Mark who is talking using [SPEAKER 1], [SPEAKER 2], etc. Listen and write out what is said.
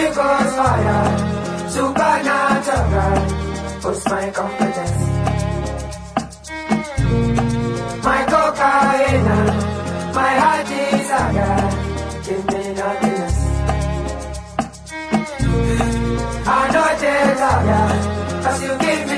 [SPEAKER 1] Ghost fire, supernatural, boost my confidence. My cocaine, my heart desire, give me happiness. I know they love ya, 'cause you give me